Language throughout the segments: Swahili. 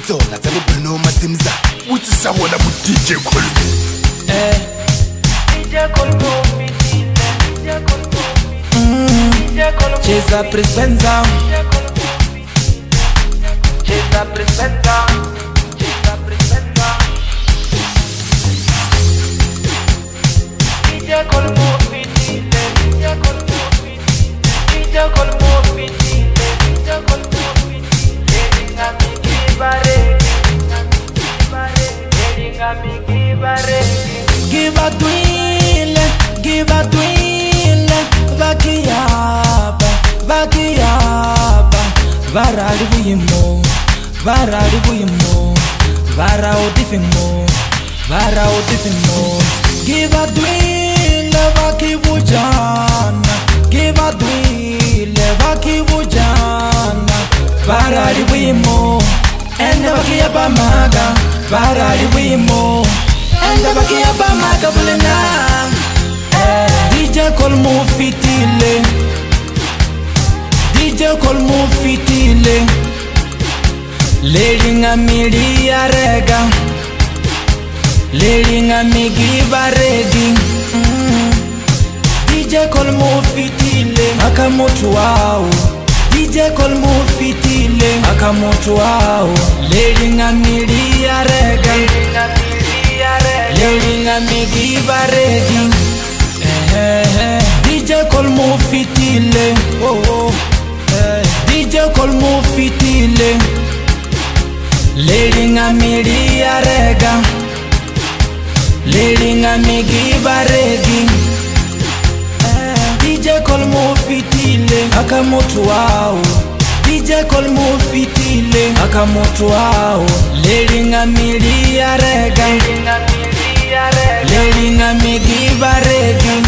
tsona tsa bophelo masimza What's someone about DJ Colmo? DJ Colmo Cheza prespenza Cheza prespenza DJ Colmo DJ Colmo Give a twile, Vakiyaba Varari buyimo, Vara odifimo Give a twile, Vakibujana Varari buyimo Enda vakiyaba maga Varari buyimo Enda vakiyaba maga bulena DJ Colmo fitile Lelinga mili ya rega Lelinga migi baregi DJ Colmo fitile Akamotu wao DJ Colmo fitile Akamotu wao Lelinga mili ya rega Lelinga migi baregi DJ Colmo fitile DJ Colmo fitile Lelinga mili ya rega Lelinga migi baregi DJ Colmo fitile Akamotu wao DJ Colmo fitile Akamotu wao Lelinga mili ya rega Lelinga migi baregi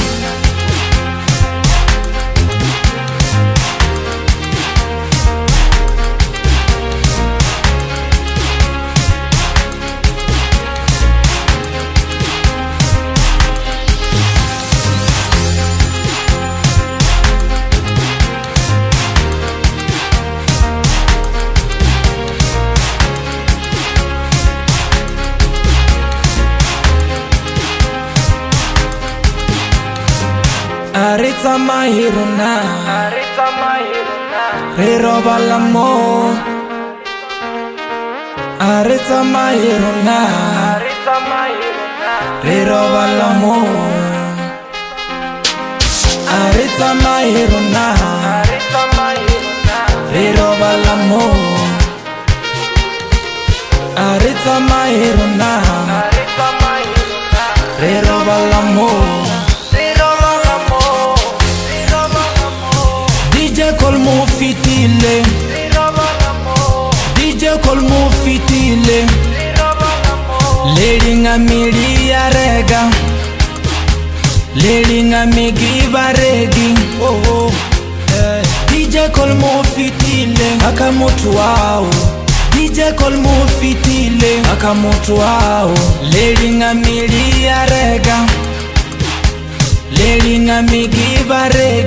Arita mahiruna Riroba lamo Arita mahiruna Riroba lamo Arita mahiruna Riroba lamo Arita mahiruna Riroba lamo DJ Colmo fitile DJ Colmo fitile Lelinga mili ya rega Lelinga migi baregi DJ Colmo fitile Akamotu wao DJ Colmo fitile Akamotu wao Lelinga mili ya rega Lelinga migi baregi